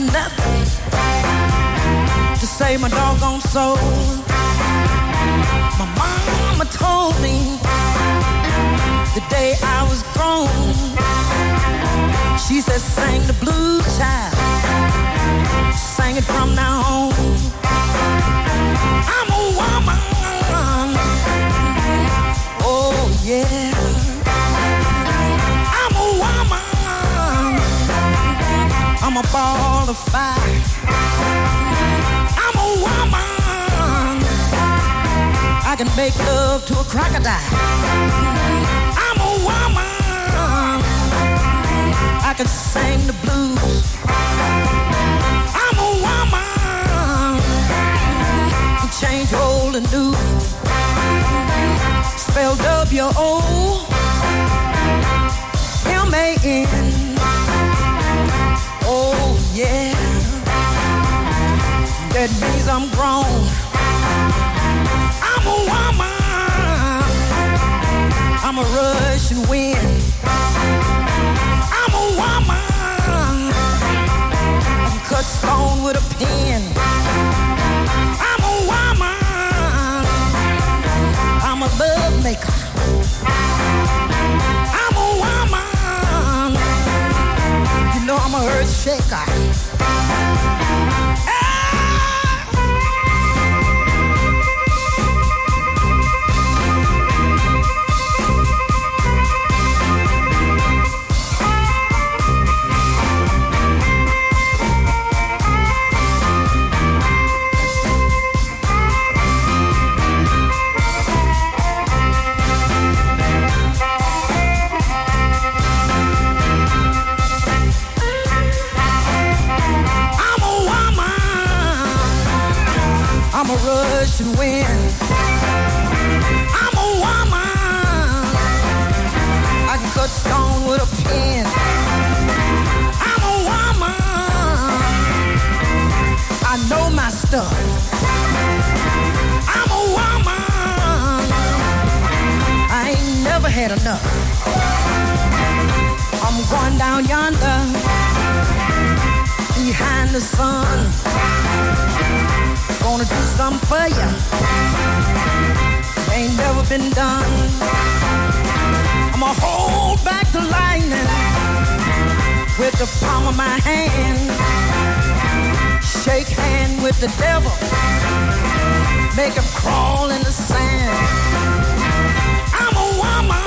nothing to save my doggone soul. My mama told me the day I was grown. She said, sing the blues, child. Sing it from now on. I'm a woman. Oh, yeah. I'm a woman. I'm a ball of fire. I'm a woman. I can make love to a crocodile. I'm a woman. I can sing the blues. I'm a woman. Change old and new. Spell W-O-M-A-N. Oh yeah. That means I'm grown. I'm a woman. I'm a Russian wind. I'm a woman. I can cut stone with a pen. I'm a woman. I'm a love maker. I'm a woman. You know I'm a earth shaker. I'm a Russian wind. I'm a woman. I can cut stone with a pen. I'm a woman. I know my stuff. I'm a woman. I ain't never had enough. I'm going down yonder behind the sun. Gonna do something for ya. Ain't never been done. I'ma hold back the lightning with the palm of my hand. Shake hand with the devil. Make him crawl in the sand. I'm a woman.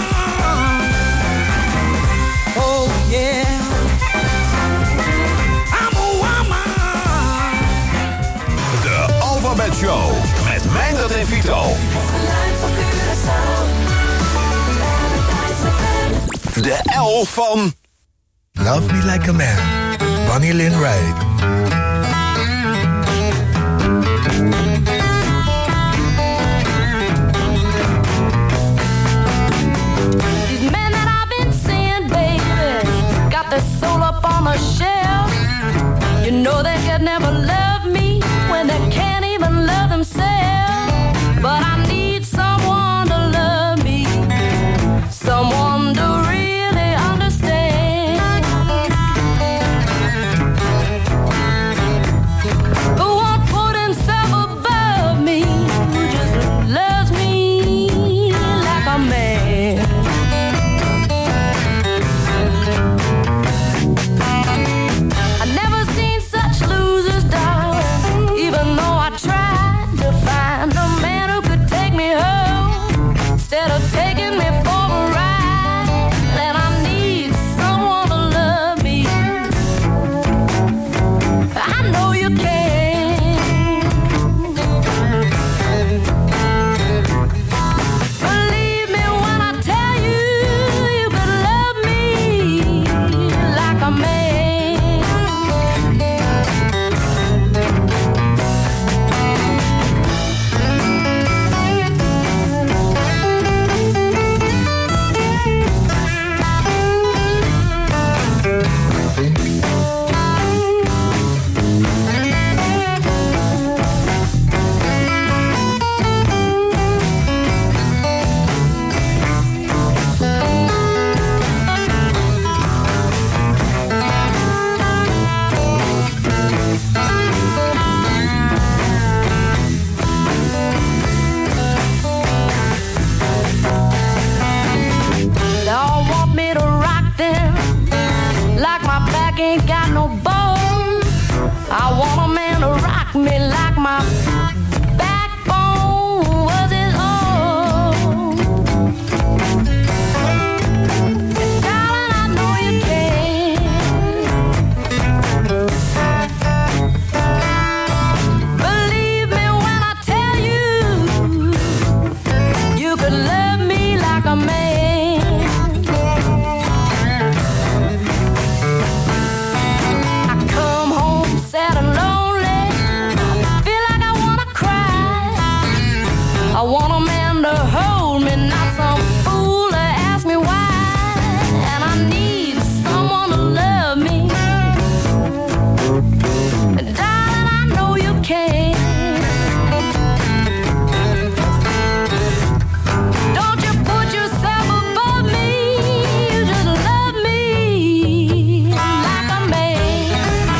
Oh yeah. Alphabet Show met Meindert en Vito. De 11 van Love Me Like a Man, Bonnie Lynn Wright. These men that I've been seeing, baby, got their soul up on the shelf. You know they could never love me when they can't even love themselves. But I need someone to love me, someone to really understand, who won't put himself above me, who just loves me like a man. I never seen such losers ain't got no bones. I want a man to rock me like my backbone was his own. Darling, I know you can. Believe me when I tell you, you could love me like a man. I want a man to hold me, not some fool to ask me why. And I need someone to love me. And darling, I know you can. Don't you put yourself above me. You just love me like a man.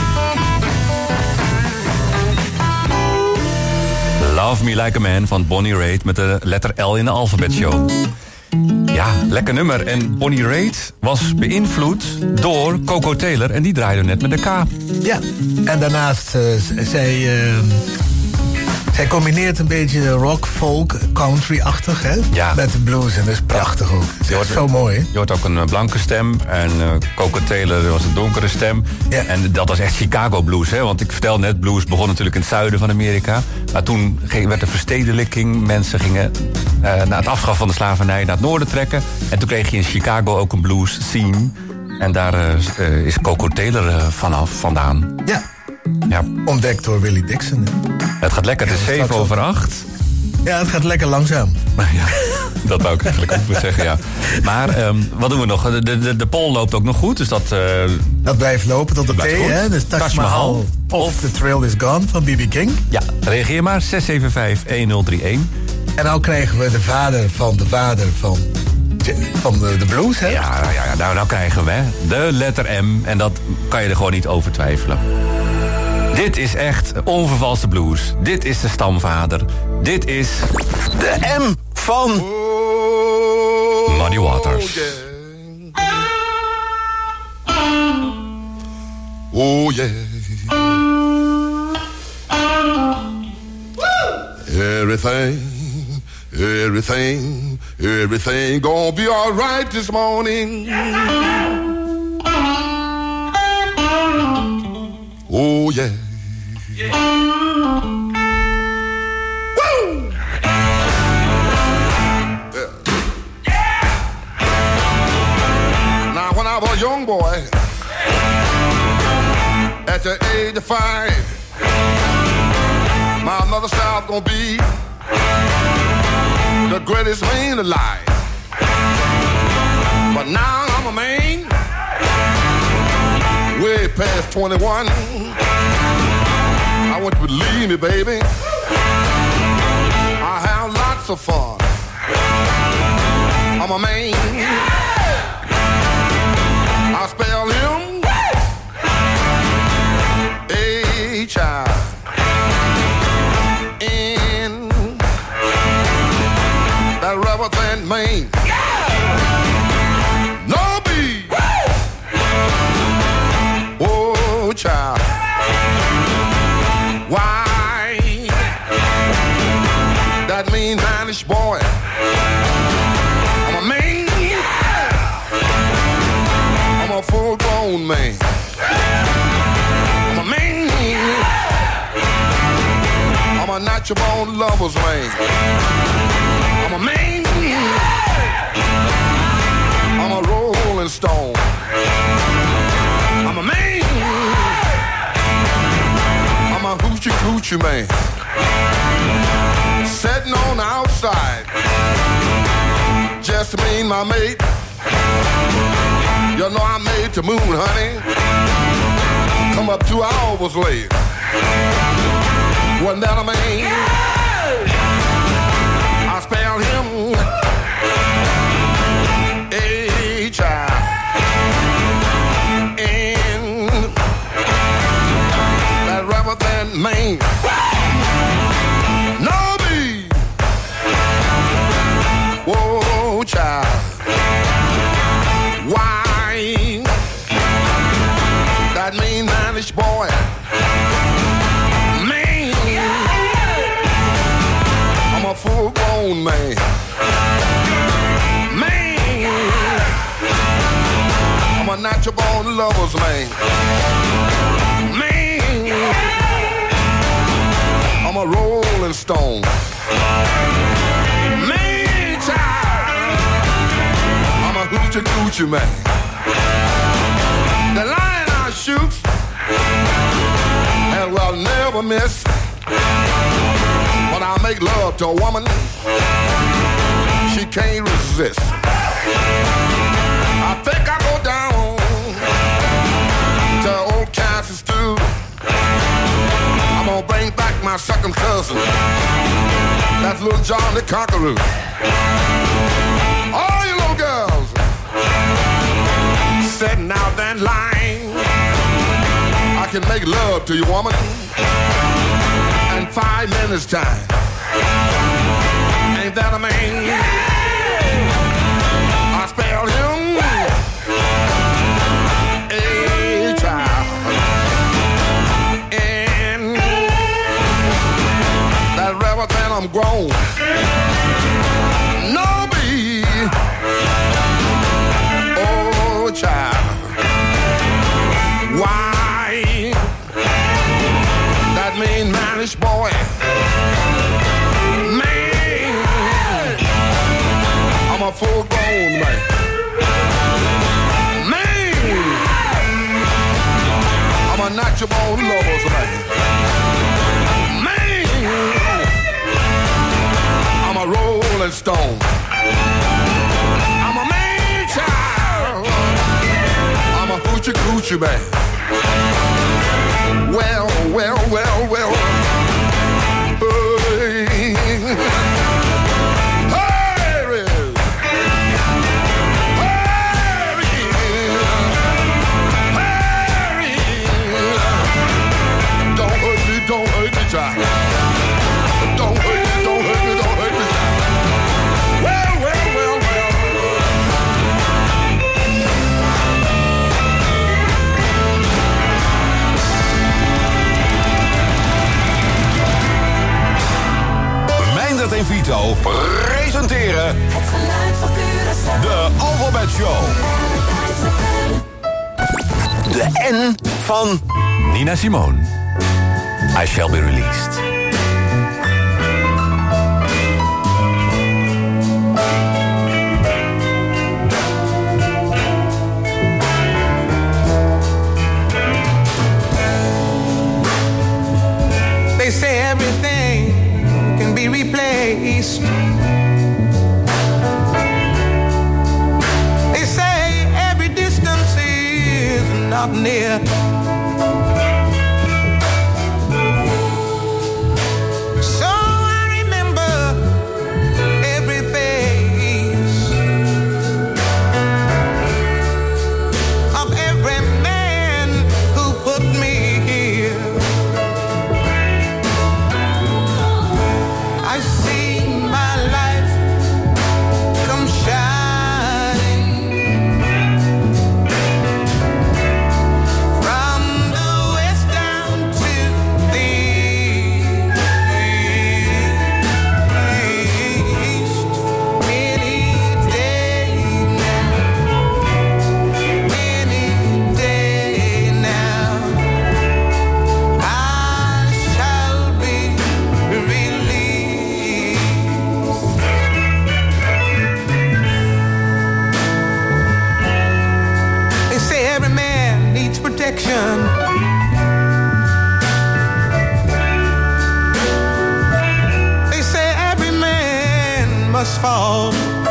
Love Me Like a Man van Bonnie Raitt met de letter L in de alfabetshow. Ja, lekker nummer. En Bonnie Raitt was beïnvloed door Coco Taylor en die draaide net met de K. Ja, en daarnaast, zij combineert een beetje rock, folk, country-achtig, hè? Ja. Met de blues en dat is prachtig ook. Het is zo mooi, hè? Je hoort ook een blanke stem en Coco Taylor was een donkere stem. Ja. En dat was echt Chicago blues, hè? Want ik vertel net, blues begon natuurlijk in het zuiden van Amerika. Maar toen werd er verstedelijking. Mensen gingen na het afschaffen van de slavernij naar het noorden trekken. En toen kreeg je in Chicago ook een blues scene. En daar is Coco Taylor vandaan. Ja. Ja. Ontdekt door Willie Dixon. Het gaat lekker, het is 7:08. Ja, het gaat lekker langzaam. Ja, dat wou ik eigenlijk ook maar zeggen, ja. Maar wat doen we nog? De poll loopt ook nog goed, dus dat... dat blijft lopen tot de T, hè? Dus Taj Mahal of The Thrill Is Gone van B.B. King. Ja, reageer maar, 675-1031. En nou krijgen we de vader van de blues, hè? Ja, nou krijgen we de letter M. En dat kan je er gewoon niet over twijfelen. Dit is echt onvervalste blues. Dit is de stamvader. Dit is... De M van... Muddy Waters. Oh yeah. Everything gonna be all right this morning. Oh yeah. Woo! Now when I was a young boy, at the age of 5, my mother said I was gonna be the greatest man alive. But now I'm a man, way past 21. I want you to believe me, baby. I have lots of fun. I'm a man. I spell him H-I-N. That rubber band man. No B. Oh, child. Why? That mean Spanish boy. I'm a man. I'm a full-grown man. I'm a man. I'm a natural-born lover's man. I'm a man. I'm a rolling stone. I'm a man. I'm a hoochie-coochie man. Sitting on the outside, just me and my mate. You know I made the moon, honey. Come up 2 hours late. Wasn't that a man? I spelled him H-I-N. That rubber band man. No B. Whoa, child. Why? That mannish boy. Man, I'm a full-grown man. Man, I'm a natural-born lover's man. Man, I'm a rolling stone. Man, child, I'm a hoochie-coochie man. The line I shoot and will never miss. When I make love to a woman, she can't resist. I think I go down to old Kansas too. I'm gonna bring back my second cousin. That's little John the Conqueror. All you little girls sitting out that line, I can make love to you, woman, in 5 minutes time. Ain't that a man? I spell him a child. And that rebel that I'm grown. No be. Oh child. Why? That mean mannish boy. Man, I'm a full-grown man. Man, I'm a natural lover's man. Man, I'm a rolling stone. I'm a man child. I'm a hoochie-coochie man. Well, well, well, well. Hey. Hurry. Hurry. Hurry. Don't hurt me, child. Don't hurt me, don't hurt me, don't hurt me, child. Well, well, well, well. Meindert en Vito presenteren Het geluid van Curaçao. de Alphabet Show. De N van Nina Simone. I Shall Be Released. They say everything can be replaced. They say every distance is not near. So I remember every face of every man who put me here. I see my life come shining from the west down to the east. Any day now, I shall be released. They say every man needs protection. They say every man must fall.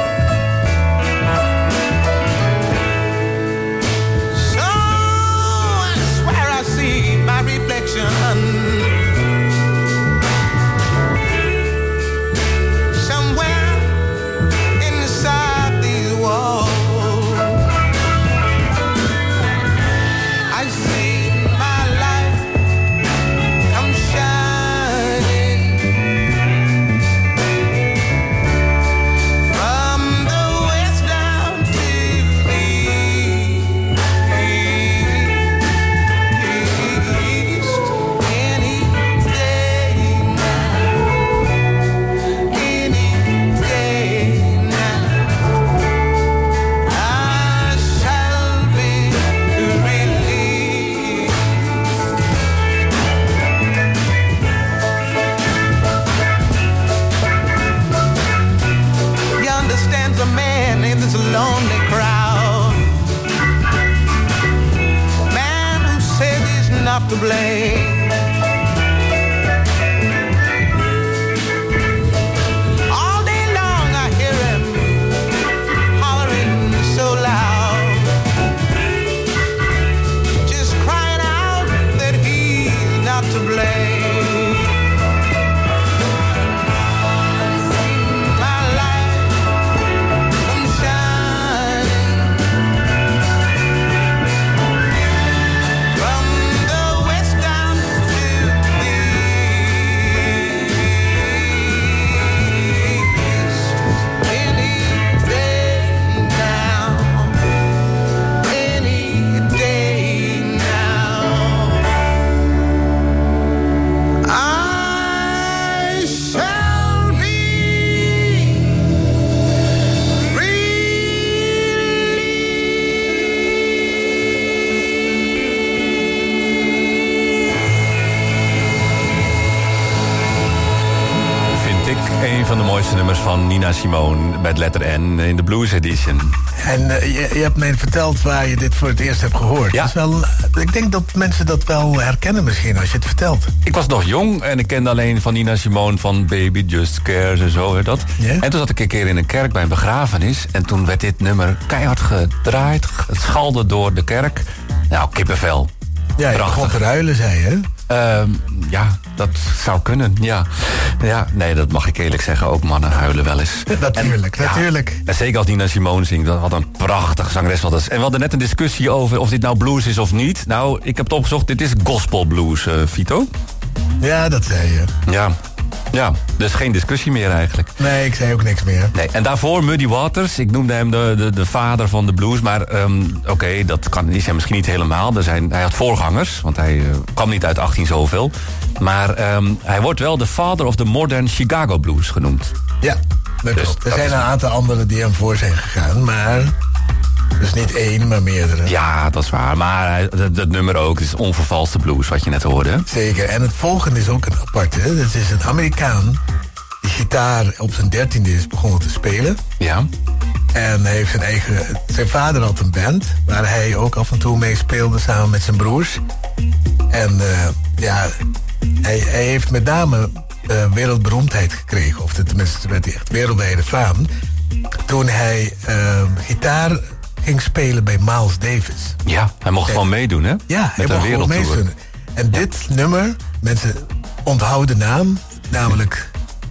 So I swear I see my reflection somewhere inside these walls. I see my life come shining from not to blame. All day long I hear him hollering so loud, just crying out that he's not to blame. Een van de mooiste nummers van Nina Simone bij het letter N in de Blues Edition. En je hebt mij verteld waar je dit voor het eerst hebt gehoord. Ja. Dat is wel, ik denk dat mensen dat wel herkennen misschien als je het vertelt. Ik was nog jong en ik kende alleen van Nina Simone van Baby Just Cares en zo. Dat. Yeah. En toen zat ik een keer in een kerk bij een begrafenis. En toen werd dit nummer keihard gedraaid. Het schalde door de kerk. Nou, kippenvel. Ja, je begon te ruilen, zei je. Ja, dat zou kunnen, ja. Nee, dat mag ik eerlijk zeggen. Ook mannen huilen wel eens. Natuurlijk. En zeker als Nina Simone zingt. Dat had een prachtige zangeres. En we hadden net een discussie over of dit nou blues is of niet. Nou, ik heb het opgezocht. Dit is gospel blues, Vito. Ja, dat zei je. Ja, dus geen discussie meer eigenlijk. Nee, ik zei ook niks meer. Nee, en daarvoor Muddy Waters. Ik noemde hem de vader van de blues. Maar oké, dat is hij misschien niet helemaal. Hij had voorgangers, want hij kwam niet uit 18 zoveel. Maar hij wordt wel de father of the modern Chicago blues genoemd. Ja, dat klopt. Er zijn een aantal anderen die hem voor zijn gegaan, maar... Dus niet één, maar meerdere. Ja, dat is waar. Maar dat nummer ook. Het is onvervalste blues, wat je net hoorde. Zeker. En het volgende is ook een aparte. Het is een Amerikaan die gitaar op zijn 13e is begonnen te spelen. Ja. En hij heeft zijn vader had een band waar hij ook af en toe mee speelde samen met zijn broers. En hij heeft met name wereldberoemdheid gekregen. Of tenminste werd hij echt wereldwijde faam. Toen hij gitaar ging spelen bij Miles Davis. Ja, hij mocht gewoon meedoen, hè? Ja, met hij mocht gewoon meedoen. En dit nummer, mensen onthouden de naam, namelijk...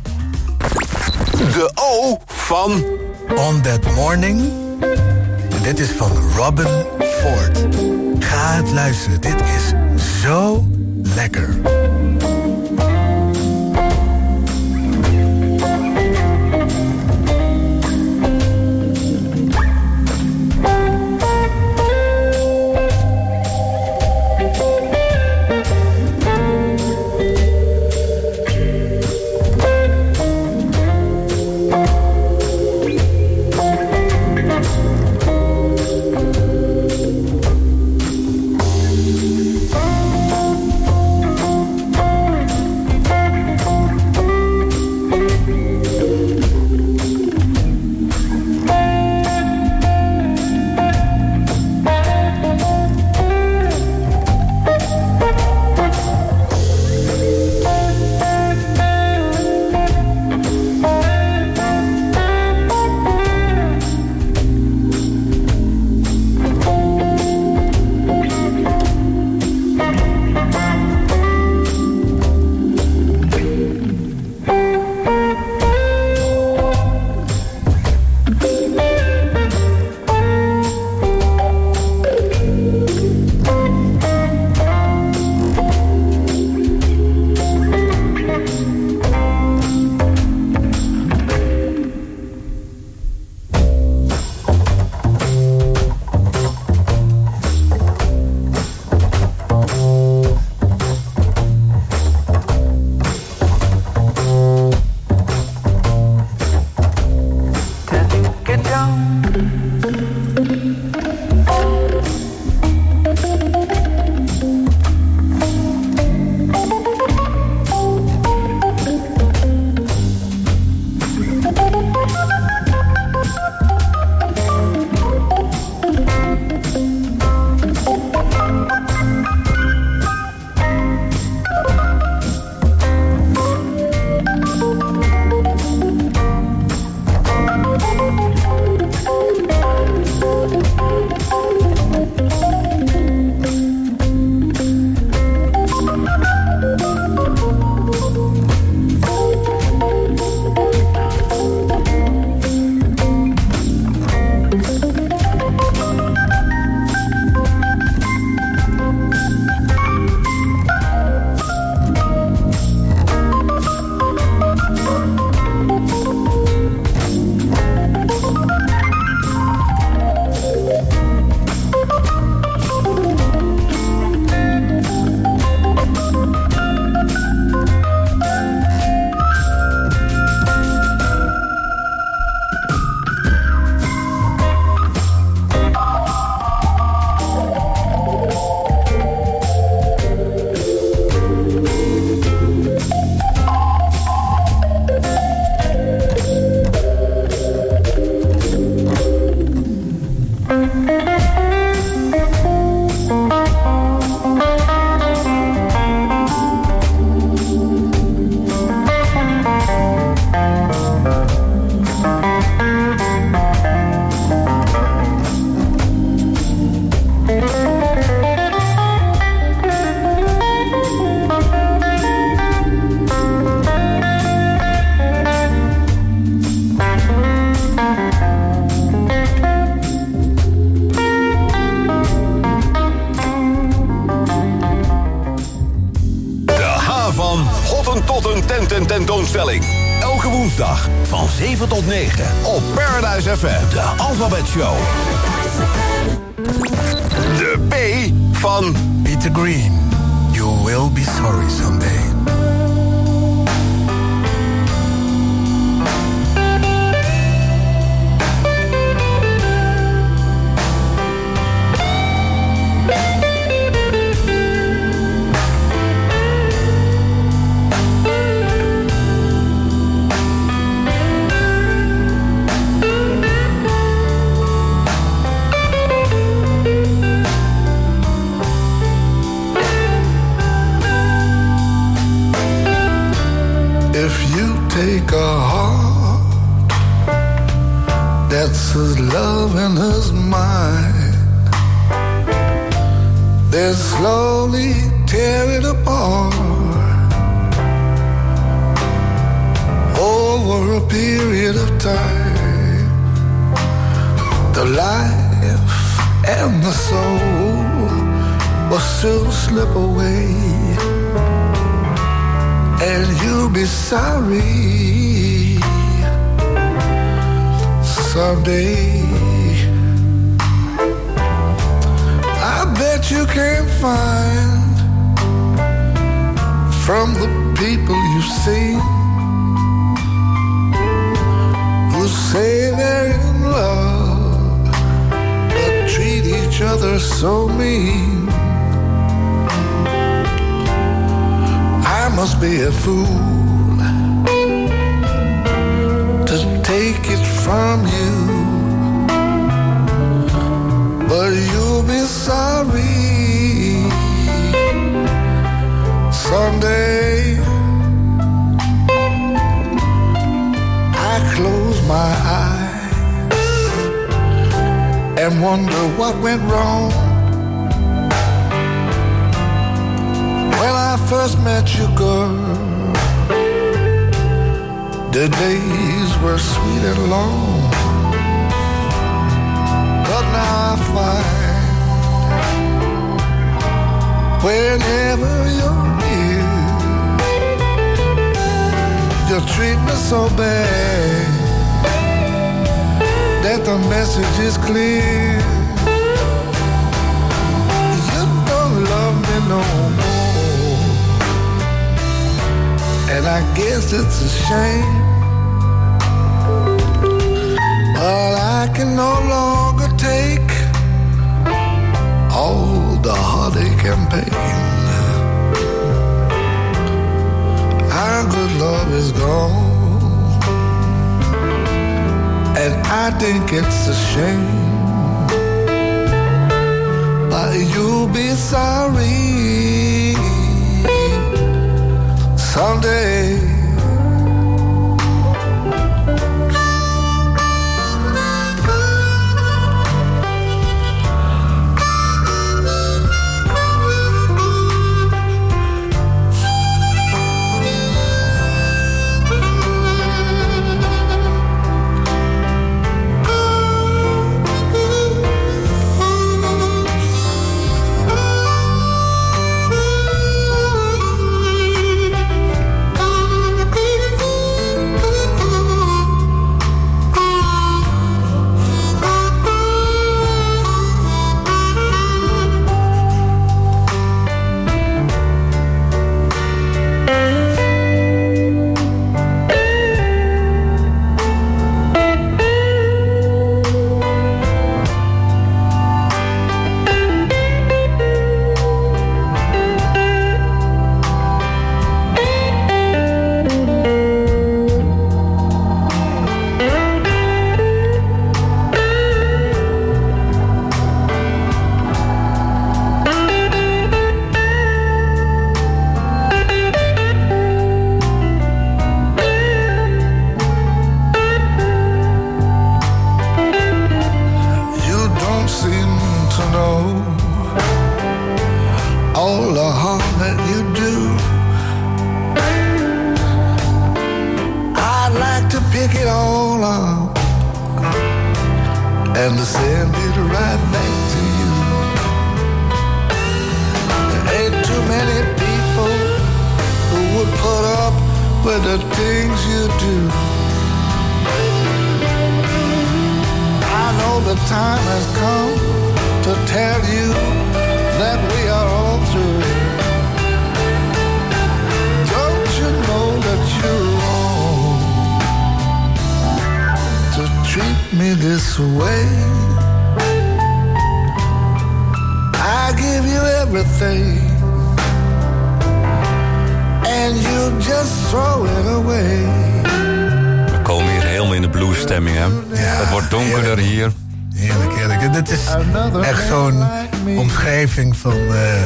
De O van... On That Morning. En dit is van Robin Ford. Ga het luisteren, dit is zo lekker. van Hotten Totten tentoonstelling. Elke woensdag van 7 tot 9 op Paradise FM. De Alphabet Show. De P van Peter Green. You will be sorry someday. Take a heart that's his love and his mind, then slowly tear it apart over a period of time. The life and the soul will soon slip away, and you'll be sorry someday. I bet you can't find from the people you've seen who say they're in love but treat each other so mean. I must be a fool to take it from you, but you'll be sorry someday. I close my eyes and wonder what went wrong. When I first met you, girl, the days were sweet and long. But now I find whenever you're near, you treat me so bad that the message is clear. You don't love me no more, and I guess it's a shame, but I can no longer take all the heartache and pain. Our good love is gone, and I think it's a shame, but you'll be sorry someday. And to send it right back to you. There ain't too many people who would with the things you do. I know the time has come to tell you that we are all through. Don't you know that you're wrong to treat me this way? I give you everything and you just throw it away. We komen hier helemaal in de bluesstemming, hè? Ja, het wordt donkerder hier. Heerlijk, heerlijk. En dit is echt zo'n omschrijving van...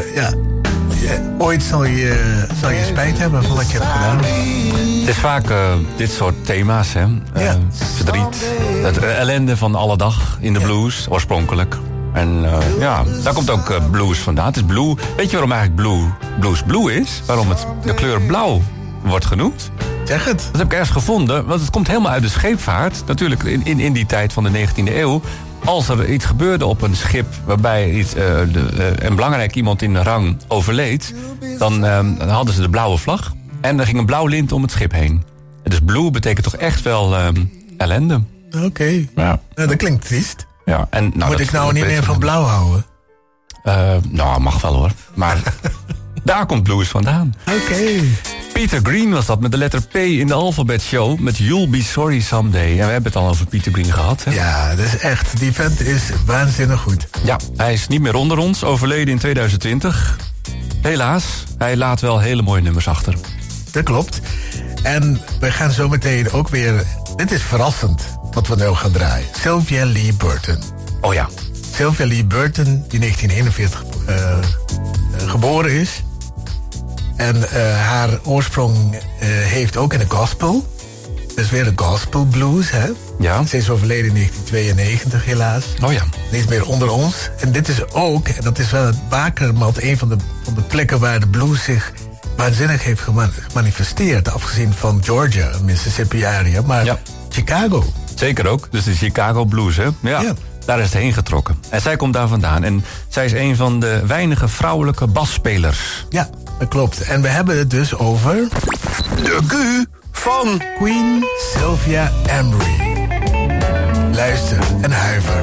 ooit zal je spijt hebben van wat je hebt gedaan. Het is vaak dit soort thema's, hè? Verdriet, het ellende van alle dag in de blues, oorspronkelijk. En daar komt ook blues vandaan. Het is blue. Weet je waarom eigenlijk blues blue is? Waarom het de kleur blauw wordt genoemd? Zeg het. Dat heb ik ergens gevonden, want het komt helemaal uit de scheepvaart. Natuurlijk in die tijd van de 19e eeuw. Als er iets gebeurde op een schip waarbij een belangrijk iemand in de rang overleed... dan hadden ze de blauwe vlag en er ging een blauw lint om het schip heen. Dus blue betekent toch echt wel ellende. Oké. Ja. Dat klinkt triest. Ja, en, moet ik nou niet meer van blauw houden? Mag wel hoor. Maar daar komt blues vandaan. Oké. Peter Green was dat met de letter P in de alfabetshow met You'll Be Sorry Someday. En we hebben het al over Peter Green gehad. Hè? Ja, dat is echt. Die vent is waanzinnig goed. Ja, hij is niet meer onder ons. Overleden in 2020. Helaas, hij laat wel hele mooie nummers achter. Dat klopt. En we gaan zo meteen ook weer... Dit is verrassend wat we nu gaan draaien. Sylvia Lee Burton. Oh ja. Sylvia Lee Burton, die 1941 geboren is. En haar oorsprong heeft ook in de gospel. Dus weer de gospel blues, hè? Ja. Ze is overleden in 1992 helaas. Oh ja. Niet meer onder ons. En dit is ook, en dat is wel het bakermat... een van de plekken waar de blues zich waanzinnig heeft gemanifesteerd. Afgezien van Georgia, Mississippi area. Maar Chicago. Zeker ook. Dus de Chicago blues, hè? Ja. Daar is het heen getrokken. En zij komt daar vandaan. En zij is een van de weinige vrouwelijke basspelers. Ja, dat klopt. En we hebben het dus over... De Q van Queen Sylvia Embry. Luister en huiver.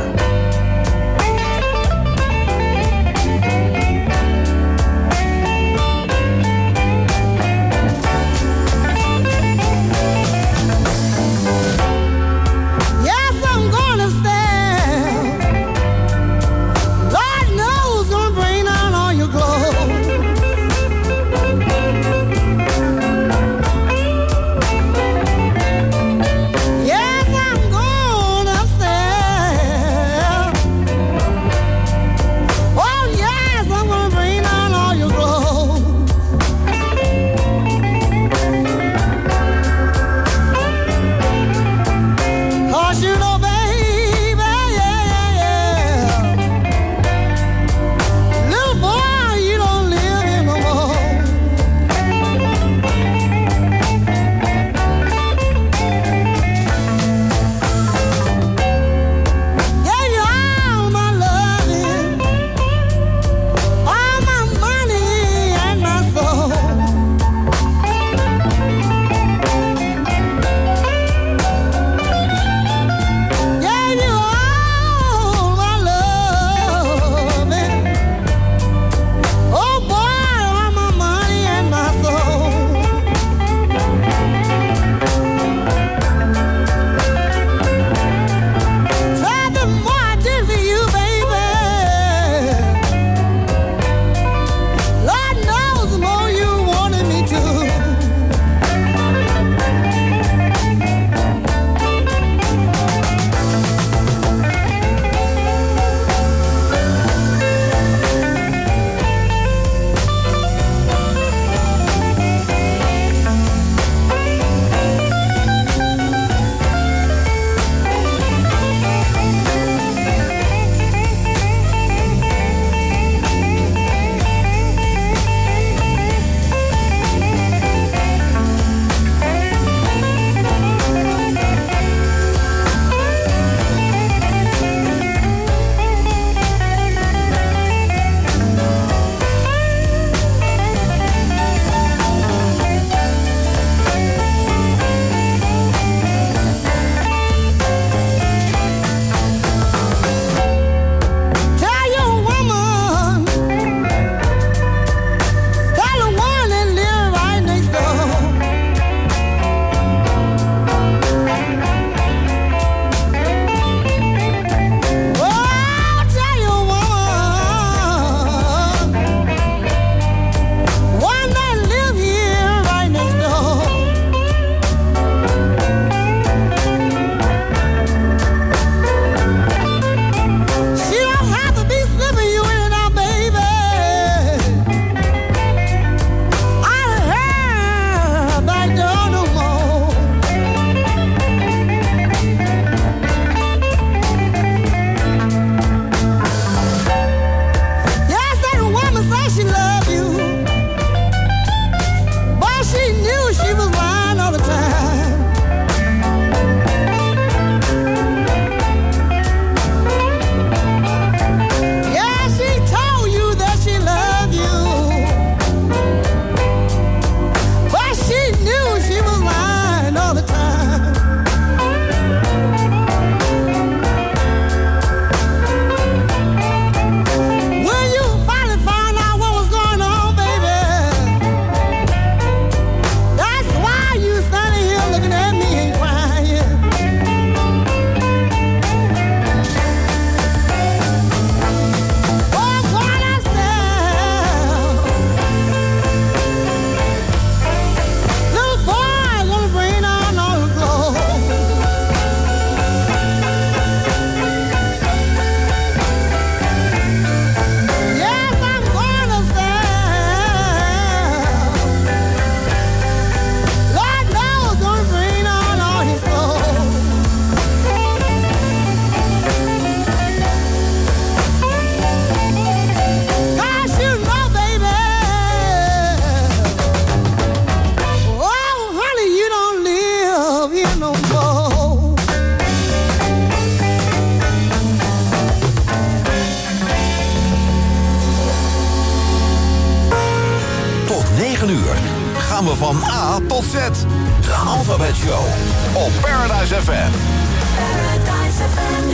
uur gaan we van A tot Z. De Alphabet Show op Paradise FM. Paradise FM.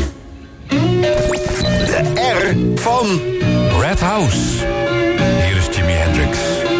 De R van Red House. Hier is Jimi Hendrix.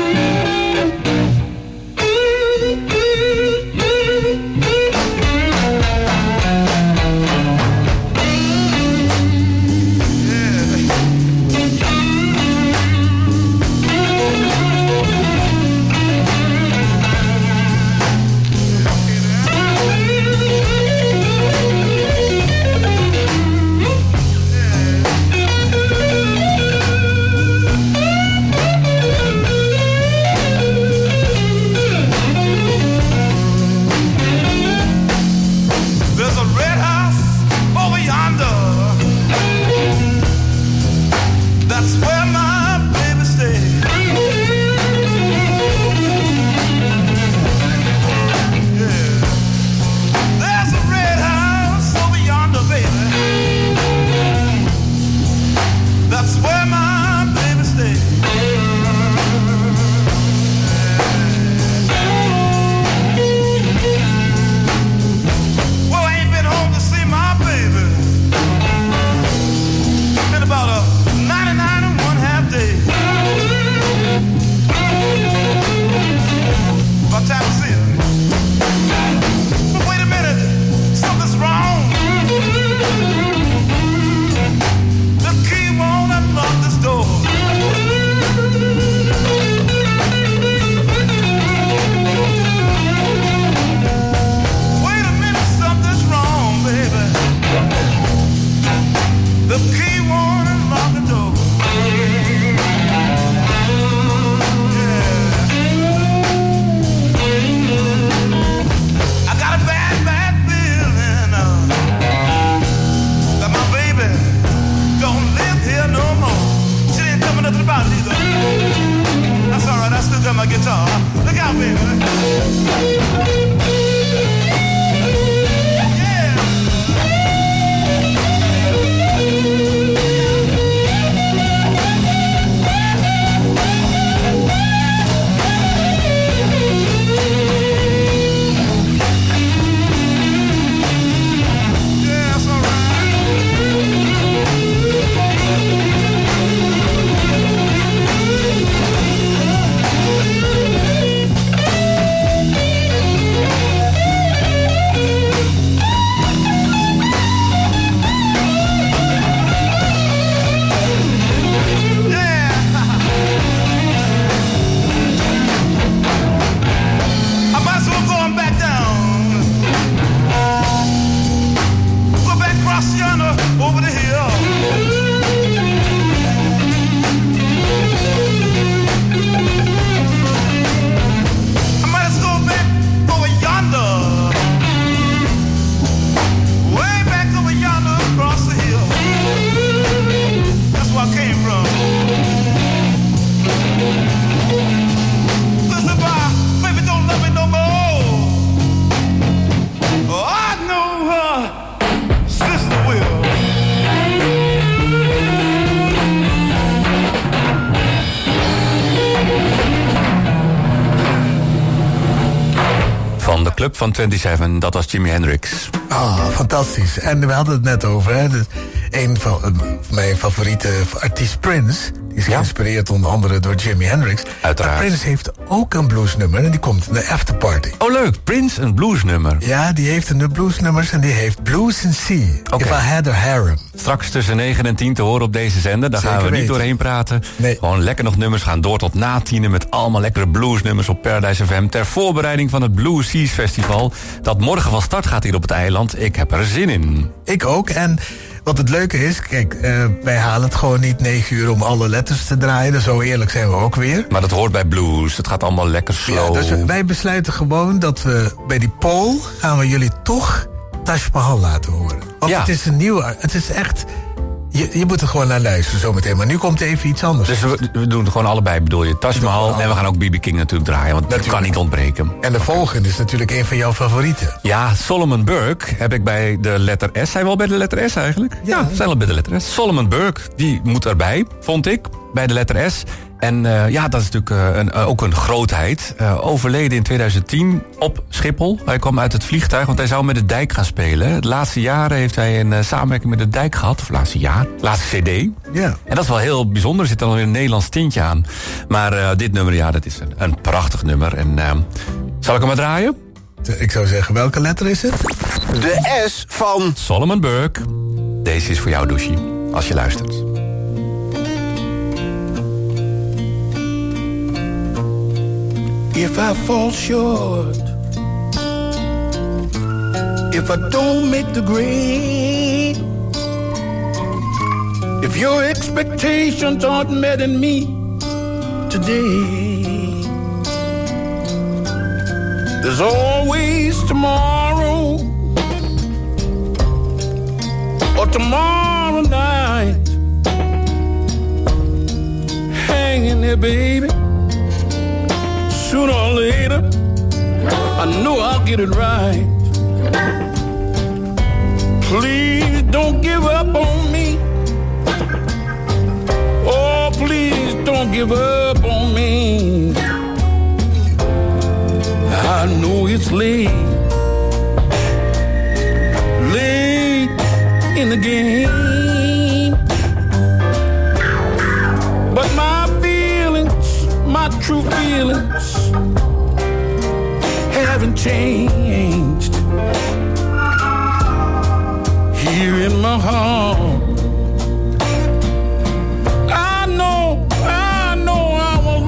Club van 27, dat was Jimi Hendrix. Fantastisch. En we hadden het net over, hè. Een van mijn favoriete artiest, Prince. Die is geïnspireerd onder andere door Jimi Hendrix. Uiteraard. Maar Prince heeft ook een bluesnummer en die komt in de afterparty. Oh leuk, Prince een bluesnummer. Ja, die heeft een bluesnummers en die heeft Blues in C. Okay. If I Had a Harem. Straks tussen 9 en 10 te horen op deze zender. Daar gaan we niet doorheen praten. Nee. Gewoon lekker nog nummers. Gaan door tot na 10 met allemaal lekkere bluesnummers op Paradise FM. Ter voorbereiding van het Blue Seas Festival. Dat morgen van start gaat hier op het eiland. Ik heb er zin in. Ik ook. En wat het leuke is, kijk, wij halen het gewoon niet 9 uur om alle letters te draaien. Zo eerlijk zijn we ook weer. Maar dat hoort bij blues. Het gaat allemaal lekker slow. Ja, dus wij besluiten gewoon dat we bij die poll gaan we jullie toch Taj Mahal laten horen. Want het is een nieuwe, het is echt... Je moet er gewoon naar luisteren zometeen. Maar nu komt even iets anders. Dus we doen het gewoon allebei, bedoel je? Taj Mahal en we gaan ook B.B. King natuurlijk draaien. Want dat kan niet ontbreken. En de volgende is natuurlijk een van jouw favorieten. Ja, Solomon Burke heb ik bij de letter S. Zijn we al bij de letter S eigenlijk? Ja, we zijn al bij de letter S. Solomon Burke, die moet erbij, vond ik, bij de letter S. En dat is natuurlijk ook een grootheid. Overleden in 2010 op Schiphol. Hij kwam uit het vliegtuig, want hij zou met de Dijk gaan spelen. De laatste jaren heeft hij een samenwerking met de Dijk gehad. Of laatste cd. Ja. En dat is wel heel bijzonder. Er zit dan weer een Nederlands tintje aan. Maar dit nummer, dat is een prachtig nummer. En zal ik hem maar draaien? Ik zou zeggen, welke letter is het? De S van Solomon Burke. Deze is voor jou, Douchie, als je luistert. If I fall short, if I don't make the grade, if your expectations aren't met in me today, there's always tomorrow or tomorrow night hanging there, baby. Sooner or later, I know I'll get it right. Please don't give up on me. Oh, please don't give up on me. I know it's late in the game, but my feelings, my true feelings haven't changed. Here in my heart, I know I was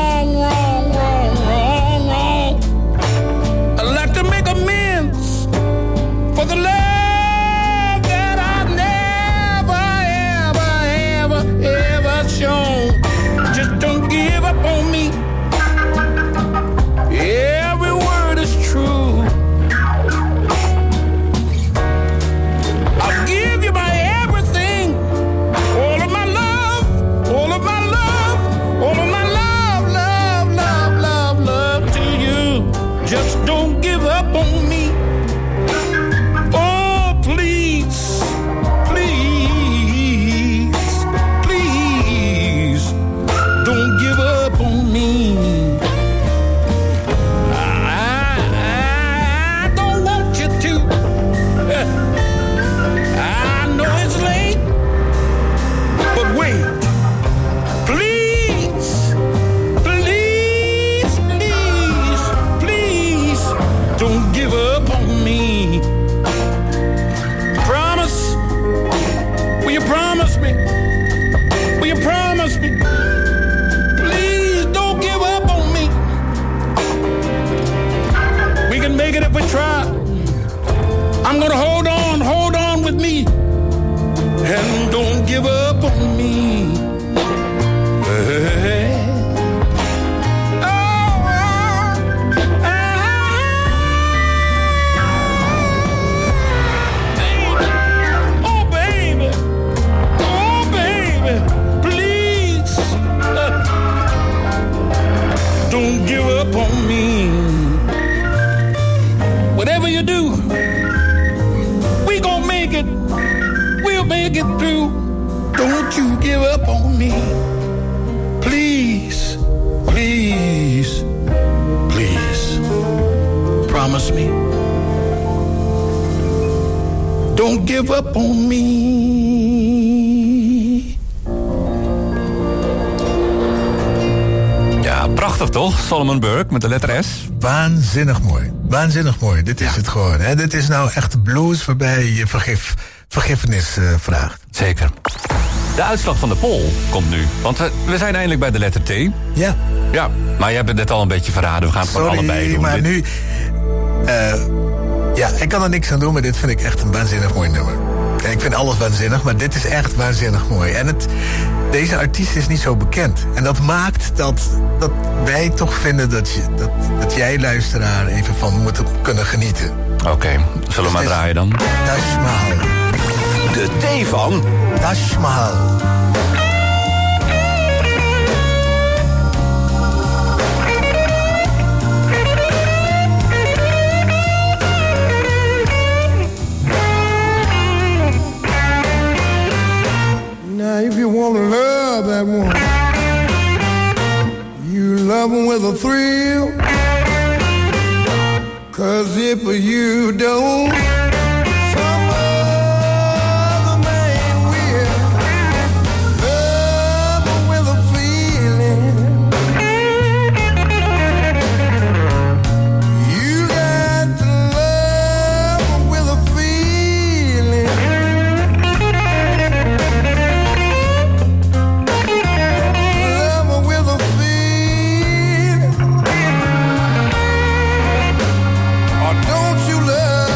wrong. I'd like to make amends for the love that I never, ever shown. Just don't give up on me. Every word is true. I'll give you my everything, all of my love, all of my love, all of my love to you. Just don't give up on me. Oh, please, don't give up on me. I don't want you to. I know it's late, but wait. Please, don't give up on me. Promise, will you promise me? Will you promise me? Please don't give up on me. We can make it if we try. I'm gonna hold on with me. And don't give up on me. Oh, baby, please, don't give up on me. Whatever you do, we gon' make it. We'll make it through. Don't you give up on me. Please, promise me. Don't give up on me. Ja, prachtig toch? Solomon Burke met de letter S. Waanzinnig mooi. Dit is het gewoon. Hè? Dit is nou echt blues waarbij je vergiffenis vraagt. Zeker. De uitslag van de poll komt nu. Want we zijn eindelijk bij de letter T. Ja. Ja, maar je hebt het net al een beetje verraden. We gaan het gewoon allebei doen. Maar nu... ik kan er niks aan doen, maar dit vind ik echt een waanzinnig mooi nummer. Ik vind alles waanzinnig, maar dit is echt waanzinnig mooi. En deze artiest is niet zo bekend. En dat maakt dat wij toch vinden dat jij, luisteraar, even van moet kunnen genieten. Oké, zullen we maar draaien dan? Taj Mahal. de T van Taj Mahal. If you want to love that woman, 'Cause if you don't, some other man will love her with a feeling. You got to love her with a feeling. Love her with a feeling. Or don't you love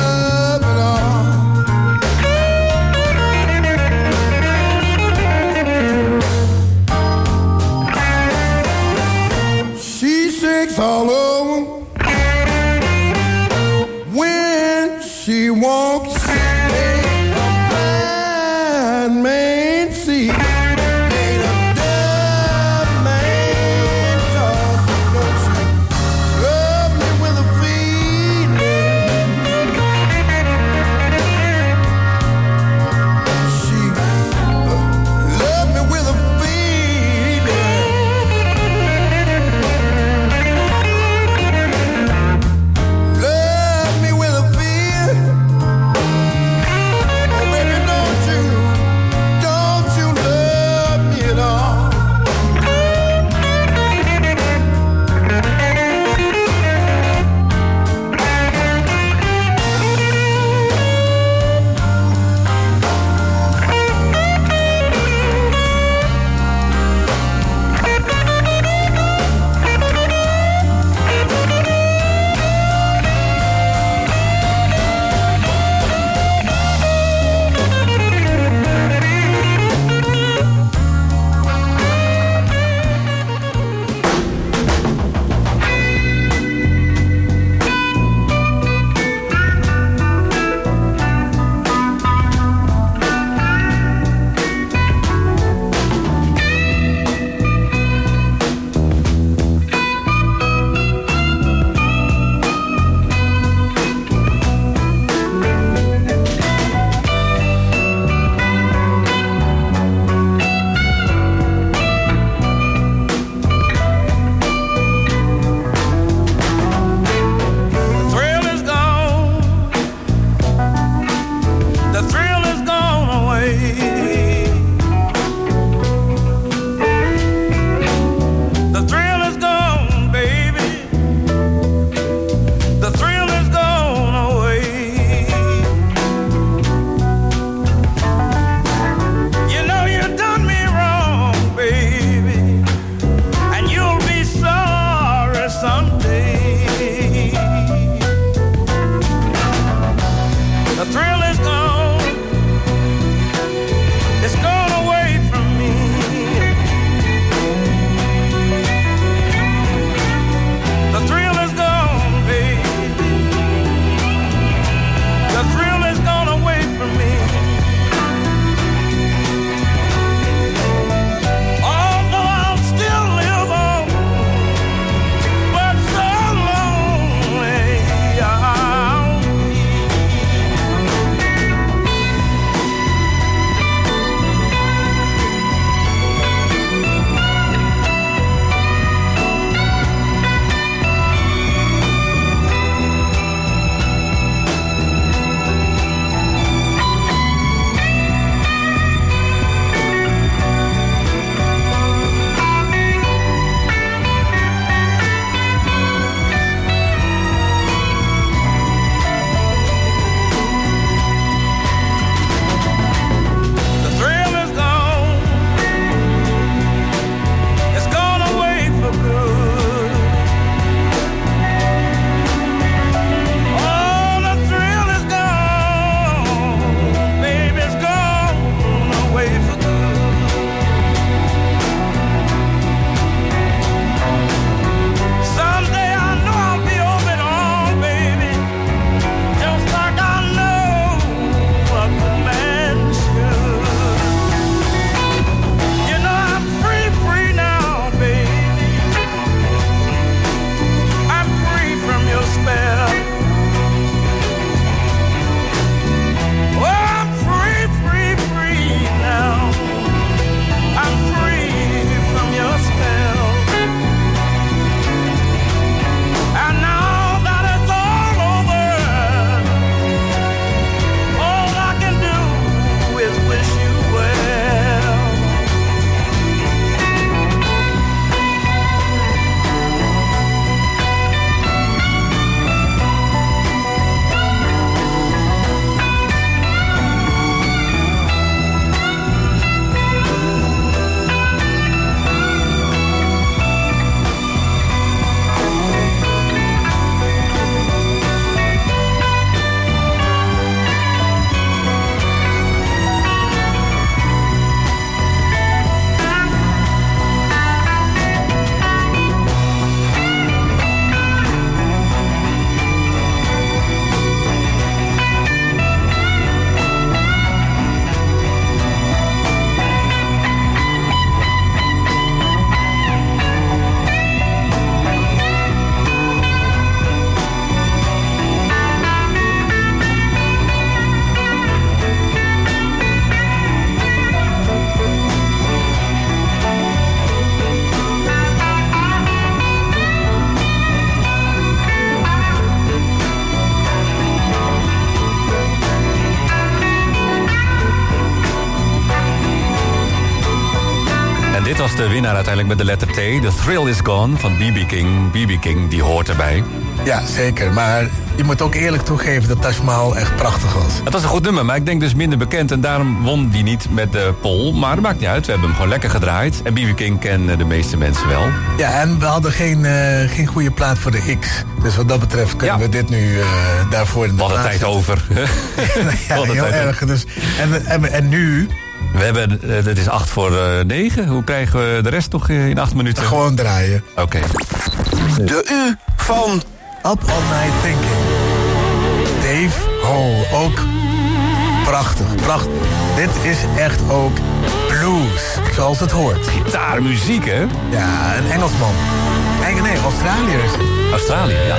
was de winnaar uiteindelijk met de letter T. The Thrill Is Gone van B.B. King. B.B. King, die hoort erbij. Ja, zeker. Maar je moet ook eerlijk toegeven dat Taj Mahal echt prachtig was. Het was een goed nummer, maar ik denk dus minder bekend. En daarom won die niet met de poll. Maar dat maakt niet uit, we hebben hem gewoon lekker gedraaid. En B.B. King kennen de meeste mensen wel. Ja, en we hadden geen goede plaat voor de X. Dus wat dat betreft kunnen we dit nu daarvoor in de plaats tijd over. Ja, heel erg. Dus, en nu... We hebben, het is 8:09. Hoe krijgen we de rest nog in 8 minuten? Gewoon draaien. Oké. De U van Up All Night Thinking. Dave Hall, ook prachtig. Dit is echt ook blues, zoals het hoort. Gitaarmuziek, hè? Ja, een Engelsman. Nee, Australiër is het. Australië, ja.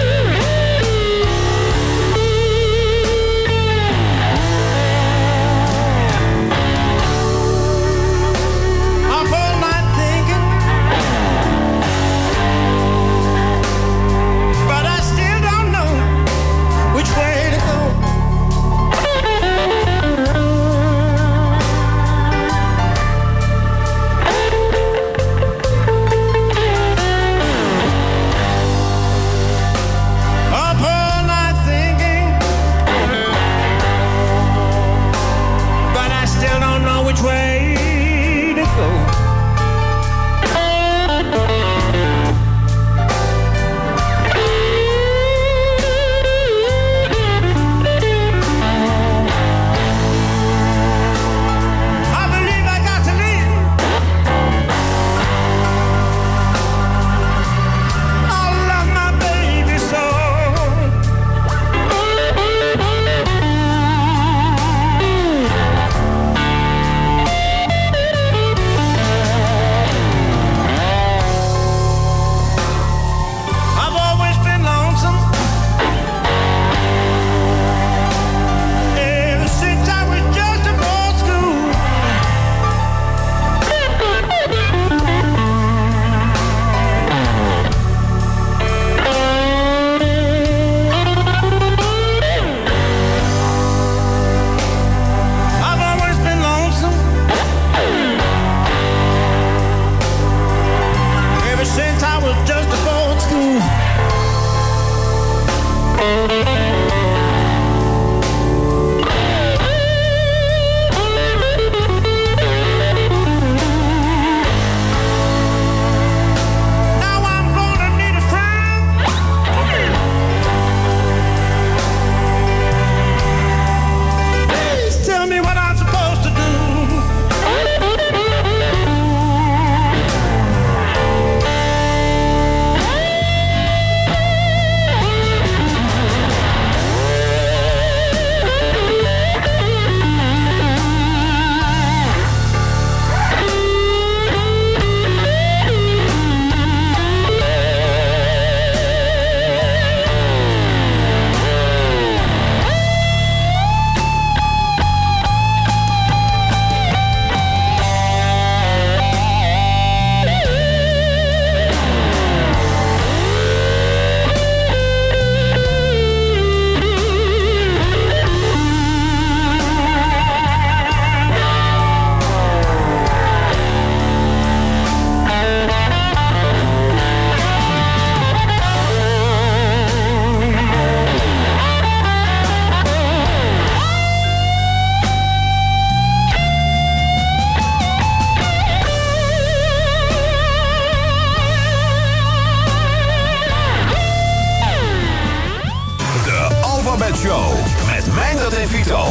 Show met Meindert en Vito.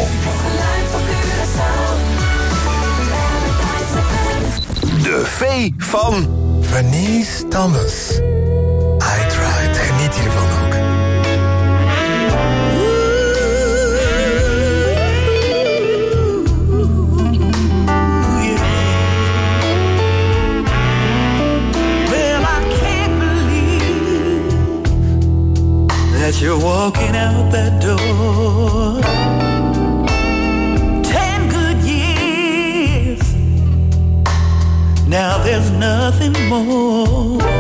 De vee van Vernice Thomas. I Tried. Geniet hiervan ook. That you're walking out that door 10 good years. Now there's nothing more.